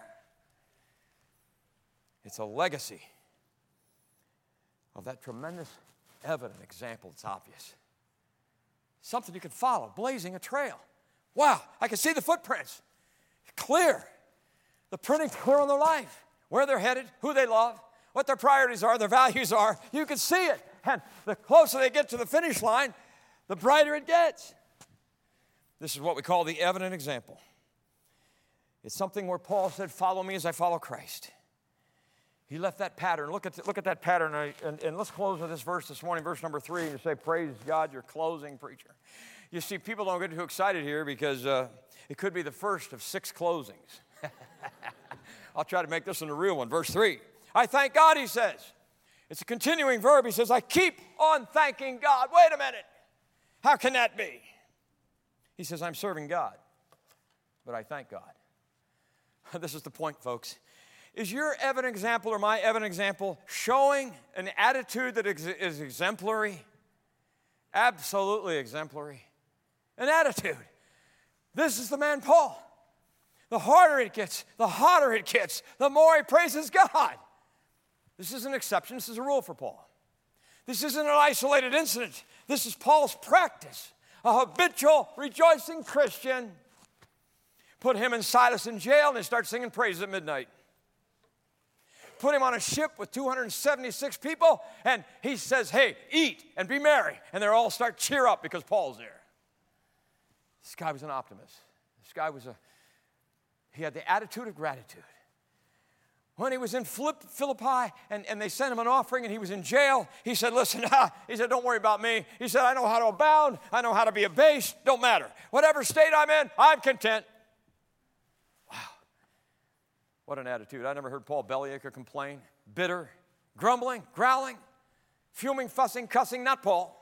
It's a legacy of that tremendous, evident example that's obvious. Something you can follow, blazing a trail. Wow, I can see the footprints. Clear. The printing clear on their life. Where they're headed, who they love, what their priorities are, their values are. You can see it. And the closer they get to the finish line, the brighter it gets. This is what we call the evident example. It's something where Paul said, follow me as I follow Christ. He left that pattern. Look at, the, look at that pattern. And, and let's close with this verse this morning, verse number three. And you say, praise God, you're closing, preacher. You see, people don't get too excited here because uh, it could be the first of six closings. I'll try to make this one a real one. Verse three. I thank God, he says. It's a continuing verb. He says, I keep on thanking God. Wait a minute. How can that be? He says, I'm serving God, but I thank God. This is the point, folks. Is your evident example or my evident example showing an attitude that is exemplary? Absolutely exemplary. An attitude. This is the man Paul. The harder it gets, the hotter it gets, the more he praises God. This is an exception. This is a rule for Paul. This isn't an isolated incident. This is Paul's practice. A habitual, rejoicing Christian. Put him and Silas in jail, and they start singing praises at midnight. Put him on a ship with two hundred seventy-six people, and he says, hey, eat and be merry. And they all start cheer up because Paul's there. This guy was an optimist. This guy was a, he had the attitude of gratitude. When he was in Philippi and, and they sent him an offering and he was in jail, he said, listen, ah, he said, don't worry about me. He said, I know how to abound. I know how to be abased. Don't matter. Whatever state I'm in, I'm content. Wow. What an attitude. I never heard Paul bellyache or complain. Bitter, grumbling, growling, fuming, fussing, cussing. Not Paul.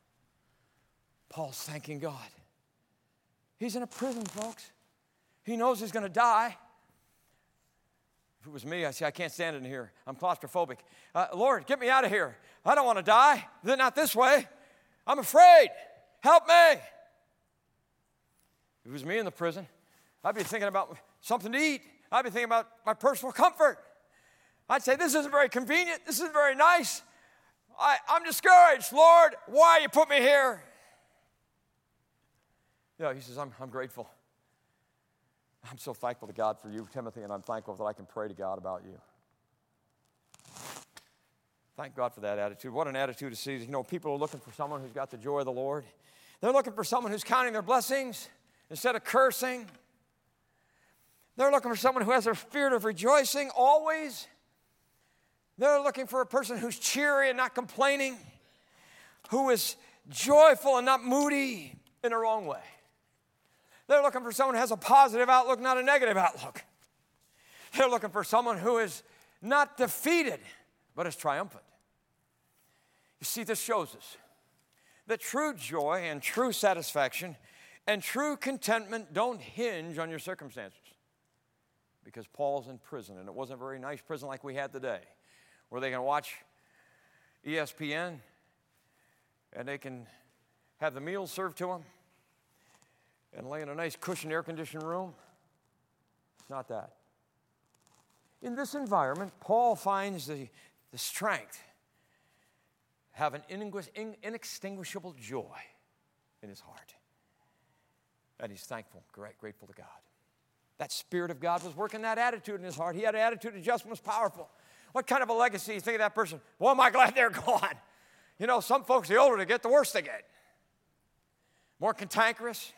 Paul's thanking God. He's in a prison, folks. He knows he's going to die. If it was me, I'd say, I can't stand in here. I'm claustrophobic. Uh, Lord, get me out of here. I don't want to die. Not this way. I'm afraid. Help me. If it was me in the prison, I'd be thinking about something to eat. I'd be thinking about my personal comfort. I'd say, this isn't very convenient. This isn't very nice. I, I'm discouraged. Lord, why you put me here? Yeah, he says, I'm, I'm grateful. I'm so thankful to God for you, Timothy, and I'm thankful that I can pray to God about you. Thank God for that attitude. What an attitude to see. You know, people are looking for someone who's got the joy of the Lord. They're looking for someone who's counting their blessings instead of cursing. They're looking for someone who has a spirit of rejoicing always. They're looking for a person who's cheery and not complaining, who is joyful and not moody in the wrong way. They're looking for someone who has a positive outlook, not a negative outlook. They're looking for someone who is not defeated, but is triumphant. You see, this shows us that true joy and true satisfaction and true contentment don't hinge on your circumstances. Because Paul's in prison, and it wasn't a very nice prison like we had today, where they can watch E S P N and they can have the meals served to them and lay in a nice cushioned air-conditioned room. It's not that. In this environment, Paul finds the, the strength, have an inextinguishable joy in his heart. And he's thankful, grateful to God. That Spirit of God was working that attitude in his heart. He had an attitude of adjustment was powerful. What kind of a legacy you think of that person? Well, am I glad they're gone? You know, some folks, the older they get, the worse they get. More cantankerous.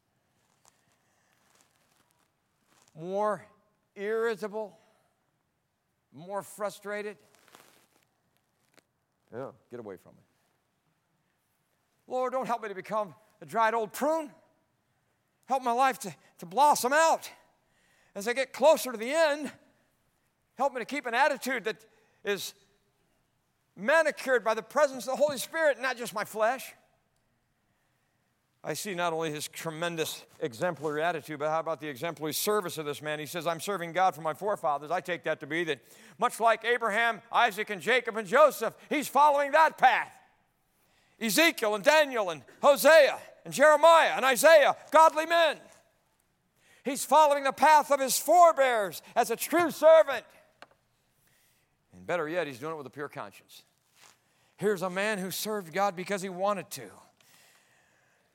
More irritable. More frustrated. Yeah, get away from it. Lord, don't help me to become a dried old prune. Help my life to, to blossom out. As I get closer to the end, help me to keep an attitude that is manicured by the presence of the Holy Spirit, not just my flesh. I see not only his tremendous exemplary attitude, but how about the exemplary service of this man? He says, I'm serving God for my forefathers. I take that to be that much like Abraham, Isaac, and Jacob, and Joseph, he's following that path. Ezekiel and Daniel and Hosea and Jeremiah and Isaiah, godly men. He's following the path of his forebears as a true servant. And better yet, he's doing it with a pure conscience. Here's a man who served God because he wanted to.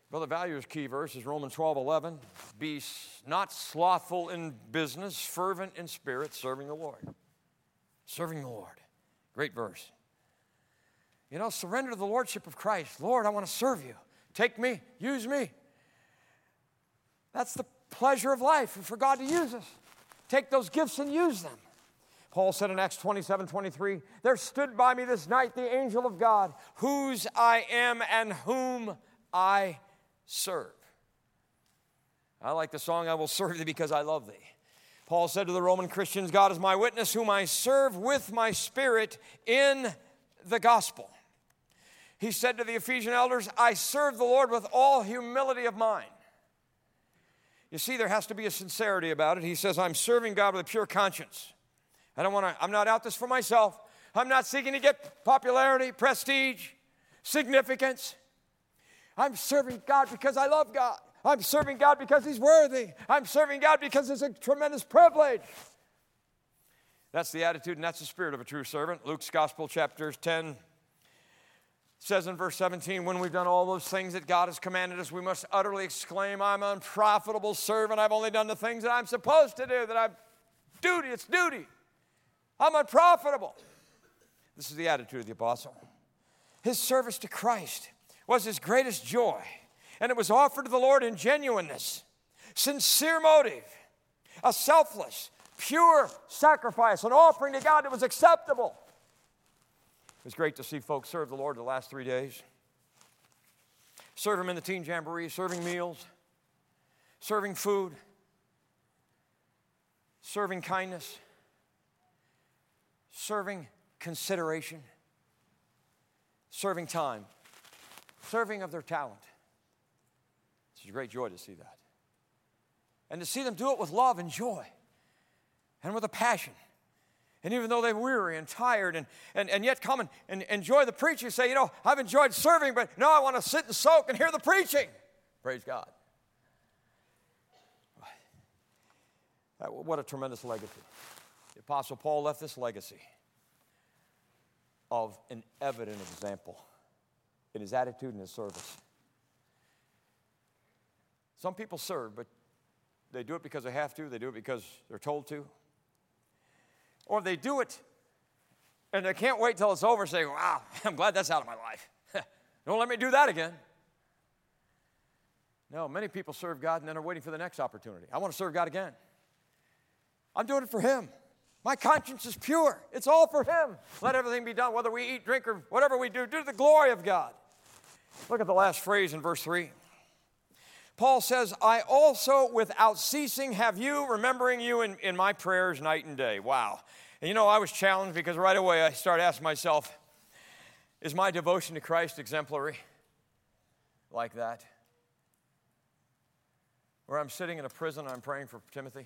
Brother Value's key verse is Romans twelve eleven. Be not slothful in business, fervent in spirit, serving the Lord. Serving the Lord. Great verse. You know, surrender to the lordship of Christ. Lord, I want to serve you. Take me, use me. That's the pleasure of life, for God to use us. Take those gifts and use them. Paul said in Acts twenty-seven twenty-three, there stood by me this night the angel of God, whose I am and whom I serve. I like the song, I will serve thee because I love thee. Paul said to the Roman Christians, God is my witness, whom I serve with my spirit in the gospel. He said to the Ephesian elders, I serve the Lord with all humility of mind. You see, there has to be a sincerity about it. He says, I'm serving God with a pure conscience. I don't want to, I'm not out this for myself. I'm not seeking to get popularity, prestige, significance. I'm serving God because I love God. I'm serving God because He's worthy. I'm serving God because it's a tremendous privilege. That's the attitude and that's the spirit of a true servant. Luke's Gospel, chapter ten, says in verse seventeen, when we've done all those things that God has commanded us, we must utterly exclaim, I'm an unprofitable servant. I've only done the things that I'm supposed to do, that I'm duty, it's duty. I'm unprofitable. This is the attitude of the apostle. His service to Christ was his greatest joy, and it was offered to the Lord in genuineness, sincere motive, a selfless, pure sacrifice, an offering to God that was acceptable. It was great to see folks serve the Lord the last three days. Serve Him in the teen jamboree, serving meals, serving food, serving kindness, serving consideration, serving time, serving of their talent. It's a great joy to see that. And to see them do it with love and joy and with a passion. And even though they're weary and tired and, and, and yet come and, and enjoy the preaching, say, you know, I've enjoyed serving, but no, I want to sit and soak and hear the preaching. Praise God. What a tremendous legacy. The Apostle Paul left this legacy of an evident example in his attitude and his service. Some people serve, but they do it because they have to. They do it because they're told to. Or they do it, and they can't wait till it's over and say, wow, I'm glad that's out of my life. Don't let me do that again. No, many people serve God and then are waiting for the next opportunity. I want to serve God again. I'm doing it for Him. My conscience is pure. It's all for Him. Let everything be done, whether we eat, drink, or whatever we do, do to the glory of God. Look at the last phrase in verse three. Paul says, I also without ceasing have you, remembering you in, in my prayers night and day. Wow. And you know, I was challenged because right away I started asking myself, is my devotion to Christ exemplary like that? Where I'm sitting in a prison and I'm praying for Timothy?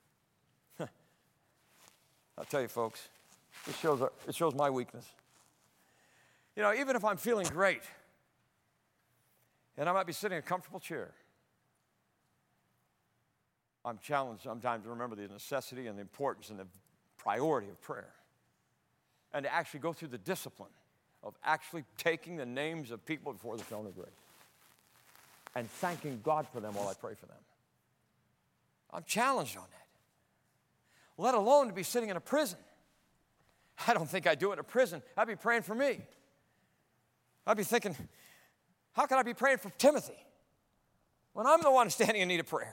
I'll tell you, folks, it shows, it shows my weakness. You know, even if I'm feeling great, and I might be sitting in a comfortable chair, I'm challenged sometimes to remember the necessity and the importance and the priority of prayer. And to actually go through the discipline of actually taking the names of people before the throne of grace and thanking God for them while I pray for them. I'm challenged on that. Let alone to be sitting in a prison. I don't think I'd do it in a prison. I'd be praying for me. I'd be thinking, how can I be praying for Timothy when I'm the one standing in need of prayer?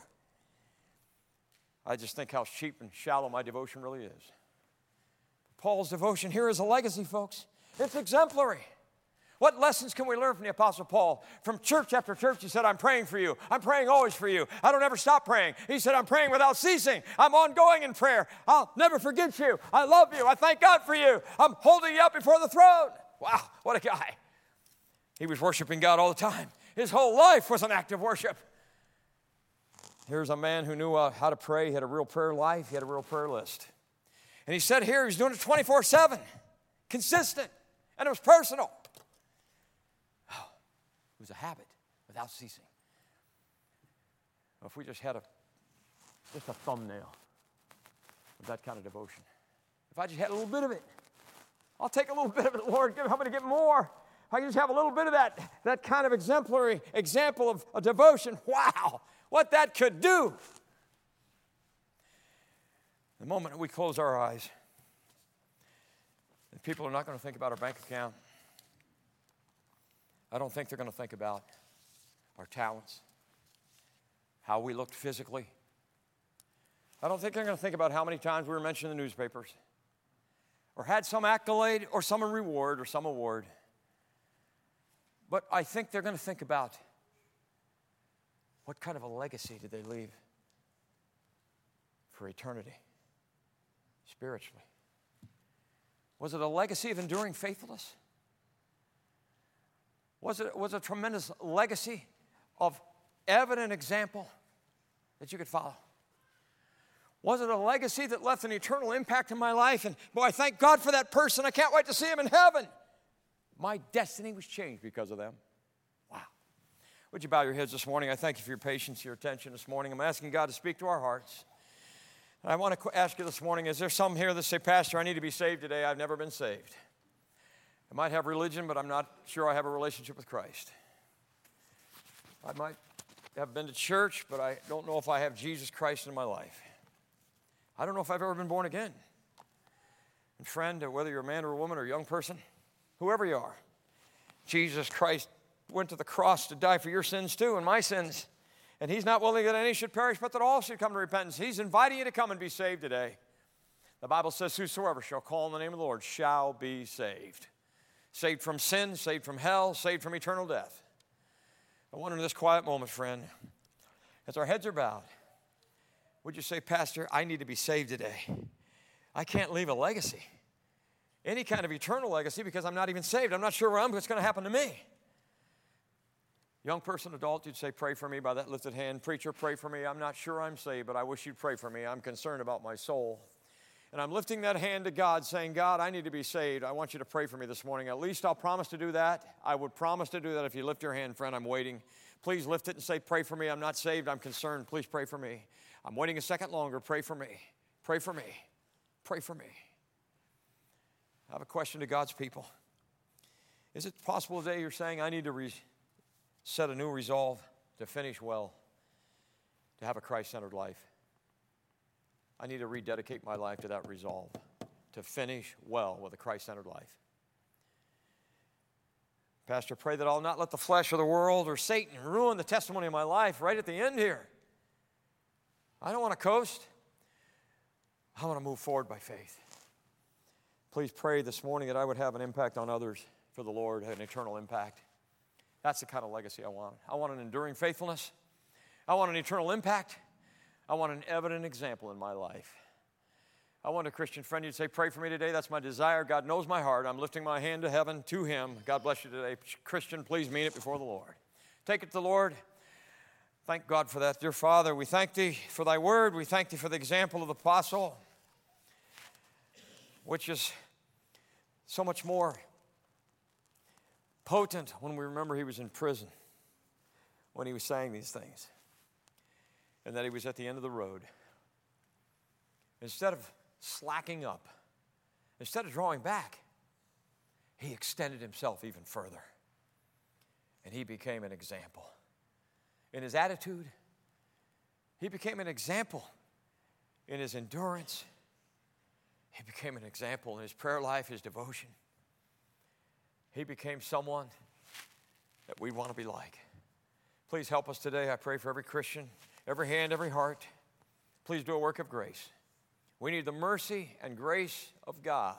I just think how cheap and shallow my devotion really is. Paul's devotion here is a legacy, folks. It's exemplary. What lessons can we learn from the Apostle Paul? From church after church, he said, I'm praying for you. I'm praying always for you. I don't ever stop praying. He said, I'm praying without ceasing. I'm ongoing in prayer. I'll never forget you. I love you. I thank God for you. I'm holding you up before the throne. Wow, what a guy. He was worshiping God all the time. His whole life was an act of worship. Here's a man who knew uh, how to pray. He had a real prayer life. He had a real prayer list. And he said here, he's doing it twenty-four seven, consistent, and it was personal. Oh, it was a habit without ceasing. Well, if we just had a, just a thumbnail of that kind of devotion, if I just had a little bit of it, I'll take a little bit of it, Lord. Help me to get more. I can just have a little bit of that, that kind of exemplary example of a devotion. Wow, what that could do. The moment we close our eyes, and people are not going to think about our bank account. I don't think they're going to think about our talents, how we looked physically. I don't think they're going to think about how many times we were mentioned in the newspapers, or had some accolade, or some reward, or some award. But I think they're going to think about what kind of a legacy did they leave for eternity, spiritually. Was it a legacy of enduring faithfulness? Was it was it a tremendous legacy of evident example that you could follow? Was it a legacy that left an eternal impact in my life? And boy, I thank God for that person. I can't wait to see him in heaven. My destiny was changed because of them. Wow. Would you bow your heads this morning? I thank you for your patience, your attention this morning. I'm asking God to speak to our hearts. And I want to ask you this morning, is there some here that say, Pastor, I need to be saved today. I've never been saved. I might have religion, but I'm not sure I have a relationship with Christ. I might have been to church, but I don't know if I have Jesus Christ in my life. I don't know if I've ever been born again. And friend, whether you're a man or a woman or a young person, whoever you are, Jesus Christ went to the cross to die for your sins too and my sins. And he's not willing that any should perish, but that all should come to repentance. He's inviting you to come and be saved today. The Bible says, whosoever shall call on the name of the Lord shall be saved. Saved from sin, saved from hell, saved from eternal death. I wonder in this quiet moment, friend, as our heads are bowed, would you say, Pastor, I need to be saved today. I can't leave a legacy, any kind of eternal legacy, because I'm not even saved. I'm not sure where I'm, what's going to happen to me. Young person, adult, you'd say, pray for me by that lifted hand. Preacher, pray for me. I'm not sure I'm saved, but I wish you'd pray for me. I'm concerned about my soul. And I'm lifting that hand to God, saying, God, I need to be saved. I want you to pray for me this morning. At least I'll promise to do that. I would promise to do that if you lift your hand, friend. I'm waiting. Please lift it and say, pray for me. I'm not saved. I'm concerned. Please pray for me. I'm waiting a second longer. Pray for me. Pray for me. Pray for me. I have a question to God's people. Is it possible today you're saying, I need to re- set a new resolve to finish well, to have a Christ-centered life? I need to rededicate my life to that resolve, to finish well with a Christ-centered life. Pastor, pray that I'll not let the flesh or the world or Satan ruin the testimony of my life right at the end here. I don't want to coast. I want to move forward by faith. Please pray this morning that I would have an impact on others for the Lord, an eternal impact. That's the kind of legacy I want. I want an enduring faithfulness. I want an eternal impact. I want an evident example in my life. I want a Christian friend you'd say, pray for me today. That's my desire. God knows my heart. I'm lifting my hand to heaven to him. God bless you today. Christian, please mean it before the Lord. Take it to the Lord. Thank God for that. Dear Father, we thank thee for thy word. We thank thee for the example of the apostle, which is so much more potent when we remember he was in prison, when he was saying these things, and that he was at the end of the road. Instead of slacking up, instead of drawing back, he extended himself even further, and he became an example. In his attitude, he became an example. In his endurance, he became an example. In his prayer life, his devotion, he became someone that we want to be like. Please help us today. I pray for every Christian, every hand, every heart. Please do a work of grace. We need the mercy and grace of God.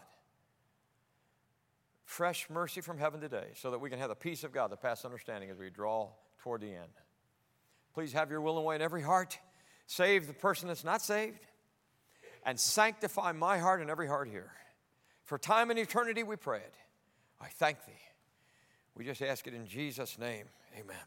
Fresh mercy from heaven today so that we can have the peace of God that passes understanding as we draw toward the end. Please have your will and way in every heart. Save the person that's not saved. And sanctify my heart and every heart here. For time and eternity we pray it. I thank thee. We just ask it in Jesus' name. Amen.